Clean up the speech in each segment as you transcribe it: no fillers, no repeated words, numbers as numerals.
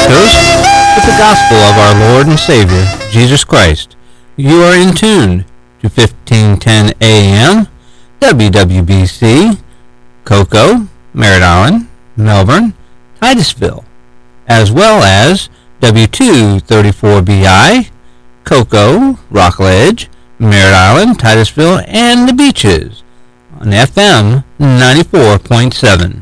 Coast with the gospel of our Lord and Savior, Jesus Christ. You are in tune to 1510 AM, WWBC, Cocoa, Merritt Island, Melbourne, Titusville, as well as W234BI, Cocoa, Rockledge, Merritt Island, Titusville, and the Beaches on FM 94.7.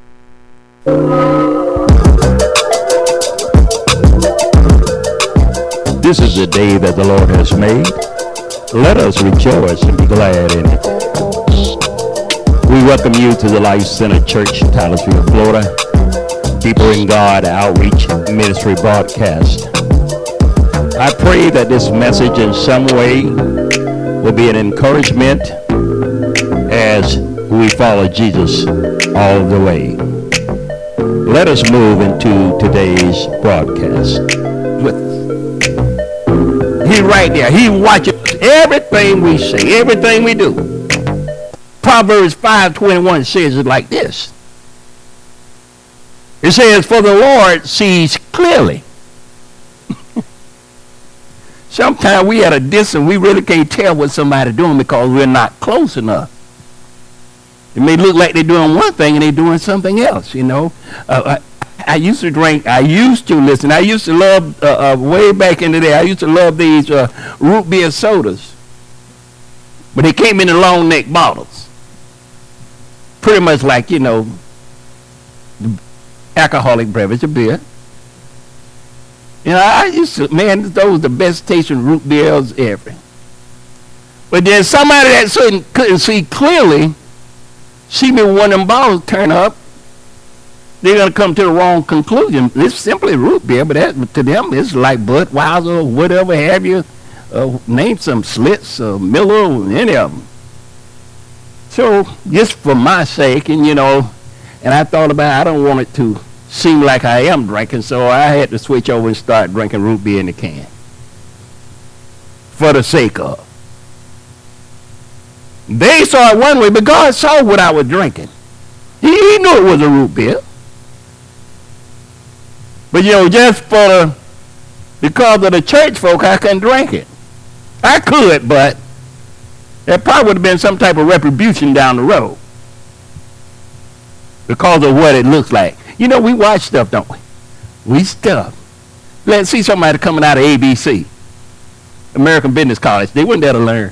This is the day that the Lord has made. Let us rejoice and be glad in it. We welcome you to the Life Center Church, Titusville, Florida. Deeper in God Outreach Ministry broadcast. I pray that this message in some way will be an encouragement as we follow Jesus all the way. Let us move into today's broadcast. He right there. He watches everything we say, everything we do. Proverbs 5:21 says it like this. It says, "For the Lord sees clearly." Sometimes we at a distance, we really can't tell what somebody's doing because we're not close enough. It may look like they're doing one thing and they're doing something else, you know. I used to drink, I used to love, way back in the day, I used to love these root beer sodas. But they came in the long neck bottles. Pretty much like, you know, alcoholic beverage, a beer. You know, I used to, man, those were the best tasting root beers ever. But then somebody that couldn't see clearly, see me when one of them bottles turn up, they're going to come to the wrong conclusion. It's simply root beer, but that, to them, it's like Budweiser or whatever have you. Name some Schlitz or Miller or any of them. So, just for my sake, and you know, and I thought about it, I don't want it to seem like I am drinking, so I had to switch over and start drinking root beer in the can. For the sake of. They saw it one way, but God saw what I was drinking. He knew it was a root beer. But you know, just because of the church folk, I couldn't drink it. I could, but there probably would have been some type of retribution down the road because of what it looks like. You know, we watch stuff, don't we? We stuff. Let's see somebody coming out of ABC, American Business College. They wouldn't dare to learn.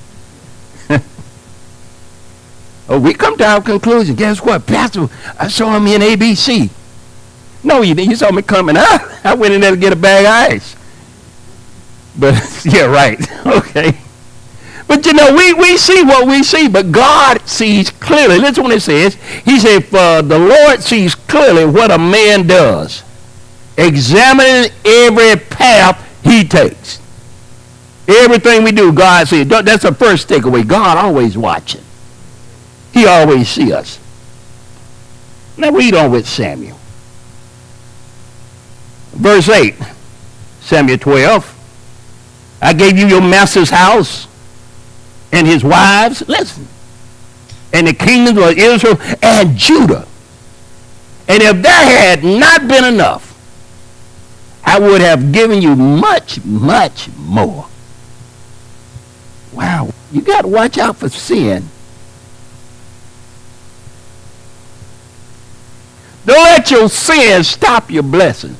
Oh, we come to our conclusion. Guess what? Pastor, I saw him in ABC. No, you didn't. You saw me coming out. I went in there to get a bag of ice. But, yeah, right. Okay. But, you know, we see what we see, but God sees clearly. Listen what it says. He said, "For the Lord sees clearly what a man does, examining every path he takes." Everything we do, God sees. That's the first takeaway. God always watching. He always sees us. Now read on with Samuel. Verse 8, Samuel 12. "I gave you your master's house and his wives," listen, "and the kingdoms of Israel and Judah. And if that had not been enough, I would have given you much, much more." Wow, you got to watch out for sin. Don't let your sin stop your blessings.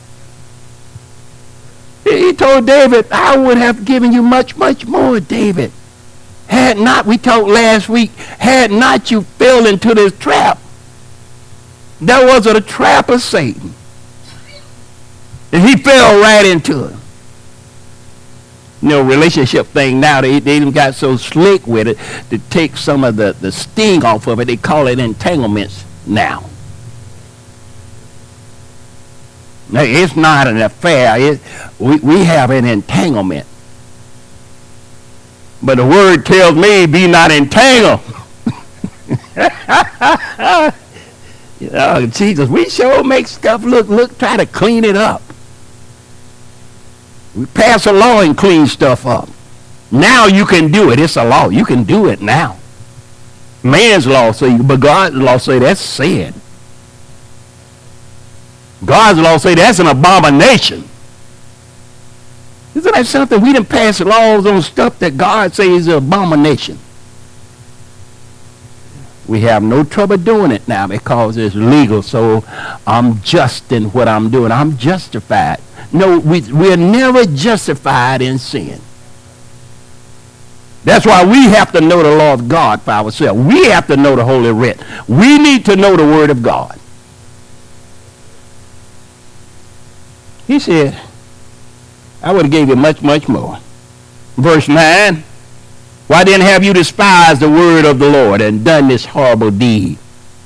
He told David, "I would have given you much, much more, David. Had not," we talked last week, "had not you fell into this trap." That was a trap of Satan. And he fell right into it. You know, relationship thing now, they even got so slick with it to take some of the sting off of it. They call it entanglements now. Now, it's not an affair. We have an entanglement. But the word tells me, be not entangled. You know, Jesus, we sure make stuff look, try to clean it up. We pass a law and clean stuff up. Now you can do it. It's a law. You can do it now. Man's law say, but God's law say that's sin. God's law say that's an abomination. Isn't that something? We didn't pass laws on stuff that God says is an abomination. We have no trouble doing it now because it's legal, so I'm just in what I'm doing. I'm justified. No, we're never justified in sin. That's why we have to know the law of God for ourselves. We have to know the Holy Writ. We need to know the Word of God. He said, I would have gave you much, much more. Verse 9, why then have you despised the word of the Lord and done this horrible deed?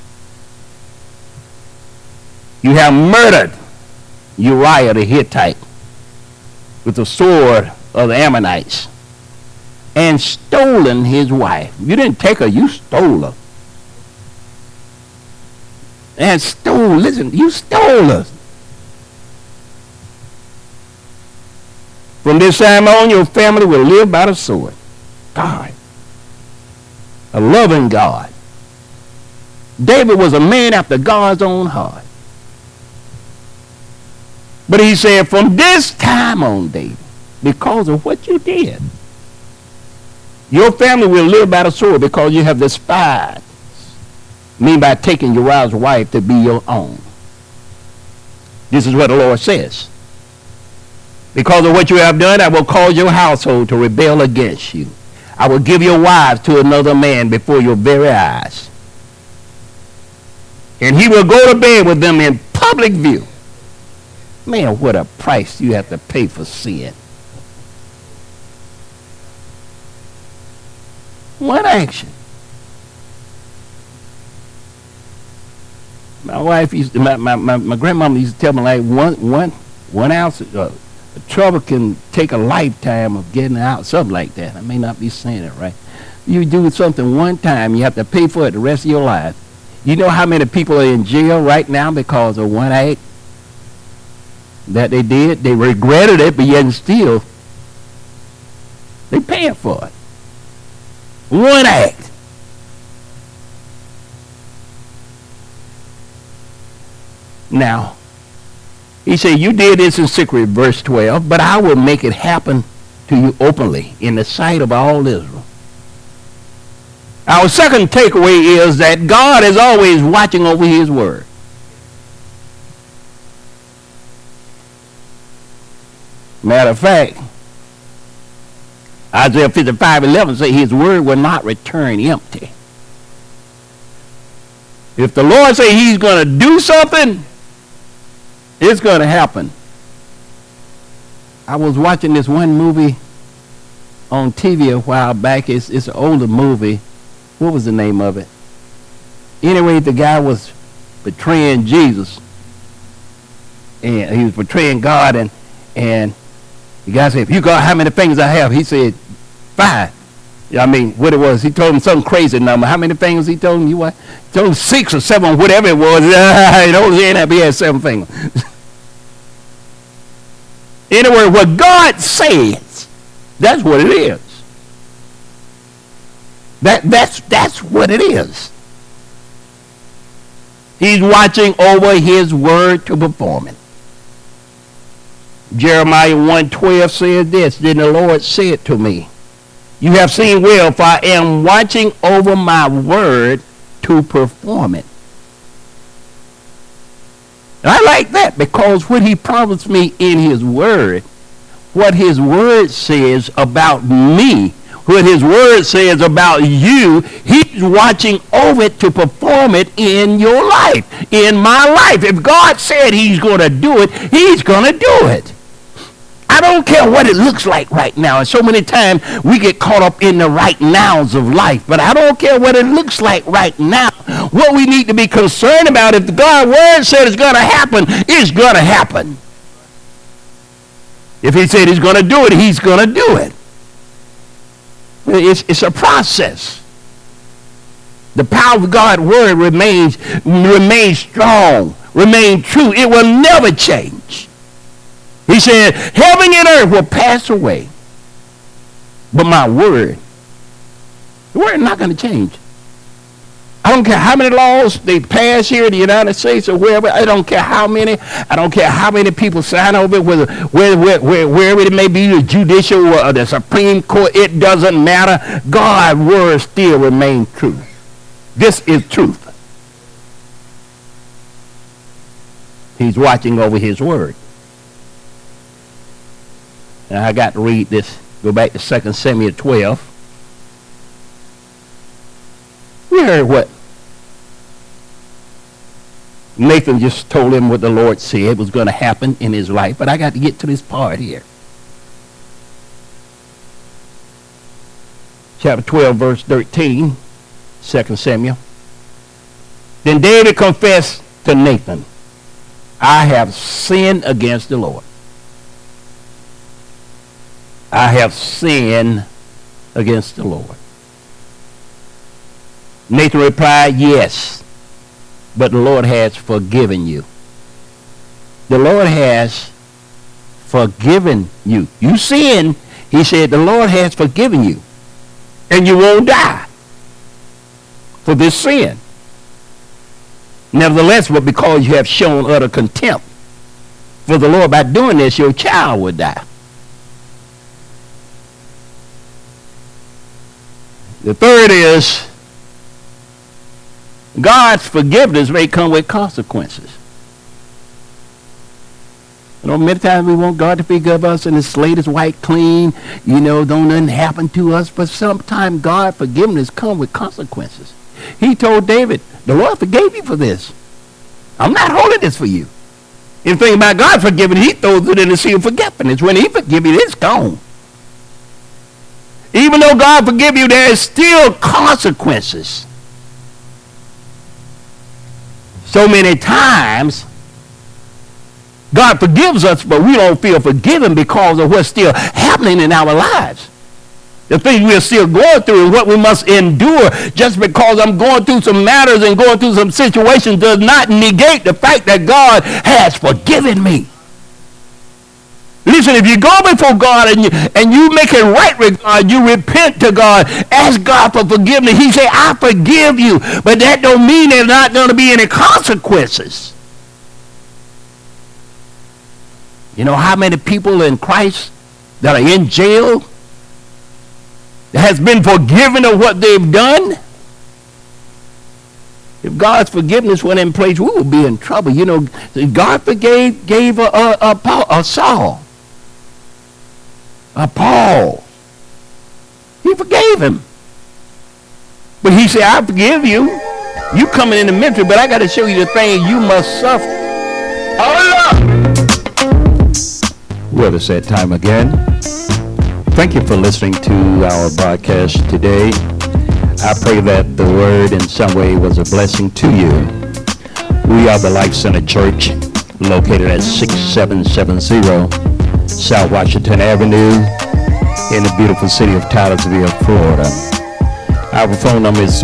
You have murdered Uriah the Hittite with the sword of the Ammonites and stolen his wife. You didn't take her, you stole her. And you stole her. From this time on, your family will live by the sword. God. A loving God. David was a man after God's own heart. But he said, from this time on, David, because of what you did, your family will live by the sword because you have despised me by taking Uriah's wife to be your own. This is what the Lord says. Because of what you have done, I will cause your household to rebel against you. I will give your wives to another man before your very eyes. And he will go to bed with them in public view. Man, what a price you have to pay for sin. One action. My wife used to, my grandmama used to tell me like one ounce of trouble can take a lifetime of getting out, something like that. I may not be saying it right. You do something one time, you have to pay for it the rest of your life. You know how many people are in jail right now because of one act that they did? They regretted it, but yet still they paying for it. One act. Now, he said, you did this in secret, verse 12, but I will make it happen to you openly in the sight of all Israel. Our second takeaway is that God is always watching over his word. Matter of fact, Isaiah 55:11 says his word will not return empty. If the Lord says he's going to do something, it's going to happen. I was watching this one movie on TV a while back. It's an older movie. What was the name of it? Anyway, the guy was betraying Jesus. And he was betraying God. And the guy said, if you got how many fingers I have? He said, 5. I mean, what it was, he told him some crazy number. How many fingers he told him? He told him 6 or 7, whatever it was. He had 7 fingers. Anyway, what God says, that's what it is. That's what it is. He's watching over his word to perform it. Jeremiah 1:12 says this, then the Lord said to me, you have seen well, for I am watching over my word to perform it. And I like that because what he promised me in his word, what his word says about me, what his word says about you, he's watching over it to perform it in your life, in my life. If God said he's going to do it, he's going to do it. I don't care what it looks like right now. And so many times we get caught up in the right nows of life. But I don't care what it looks like right now. What we need to be concerned about, if God's word said it's going to happen, it's going to happen. If he said he's going to do it, he's going to do it. It's a process. The power of God's word remains strong, remains true. It will never change. He said, heaven and earth will pass away, but my word, the word is not going to change. I don't care how many laws they pass here in the United States or wherever. I don't care how many. I don't care how many people sign over it, wherever it may be, the judicial or the Supreme Court. It doesn't matter. God's word still remains true. This is truth. He's watching over his word. Now I got to read this. Go back to 2 Samuel 12. We heard what Nathan just told him what the Lord said was going to happen in his life. But I got to get to this part here. Chapter 12, verse 13, 2 Samuel. Then David confessed to Nathan, I have sinned against the Lord. I have sinned against the Lord. Nathan replied, yes, but the Lord has forgiven you. The Lord has forgiven you. You sinned, he said, the Lord has forgiven you. And you won't die for this sin. Nevertheless, but because you have shown utter contempt for the Lord by doing this, your child will die. The third is, God's forgiveness may come with consequences. You know, many times we want God to forgive us and his slate is white clean. You know, don't nothing happen to us. But sometimes God's forgiveness comes with consequences. He told David, the Lord forgave you for this. I'm not holding this for you. And the thing about God forgiving, he throws it in the sea of forgetfulness. When he forgives you, it's gone. Even though God forgive you, there is still consequences. So many times, God forgives us, but we don't feel forgiven because of what's still happening in our lives. The things we're still going through and what we must endure. Just because I'm going through some matters and going through some situations does not negate the fact that God has forgiven me. Listen, if you go before God and you make it right with God, you repent to God, ask God for forgiveness. He say, I forgive you. But that don't mean there's not going to be any consequences. You know how many people in Christ that are in jail that has been forgiven of what they've done? If God's forgiveness went in place, we would be in trouble. You know, God gave a Saul. Paul. He forgave him. But he said, I forgive you. You coming in the ministry, but I got to show you the thing you must suffer. Well, it's that time again. Thank you for listening to our broadcast today. I pray that the word in some way was a blessing to you. We are the Life Center Church, located at 6770 South Washington Avenue in the beautiful city of Taylorsville, Florida. Our phone number is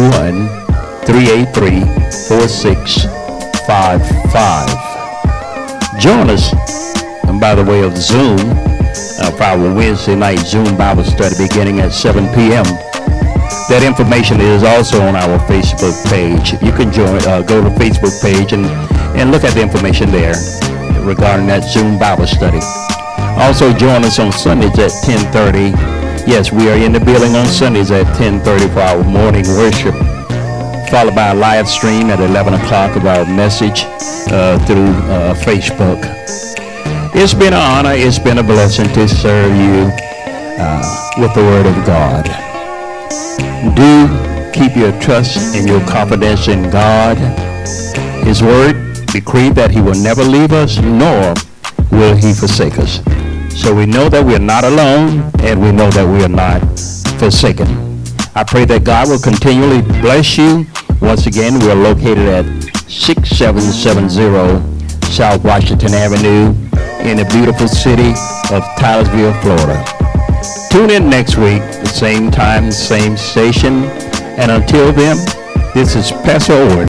321-383-4655. Join us by the way of Zoom for our Wednesday night Zoom Bible study beginning at 7 p.m. That information is also on our Facebook page. You can go to the Facebook page and look at the information there regarding that Zoom Bible study. Also join us on Sundays at 10:30. Yes, we are in the building on Sundays at 10:30 for our morning worship, followed by a live stream at 11 o'clock of our message through Facebook. It's been an honor, it's been a blessing to serve you with the Word of God. Do keep your trust and your confidence in God. His Word decreed that He will never leave us, nor will He forsake us. So we know that we are not alone, and we know that we are not forsaken. I pray that God will continually bless you. Once again, we are located at 6770 South Washington Avenue in the beautiful city of Taylorsville, Florida. Tune in next week, the same time, same station. And until then, this is Pastor Owen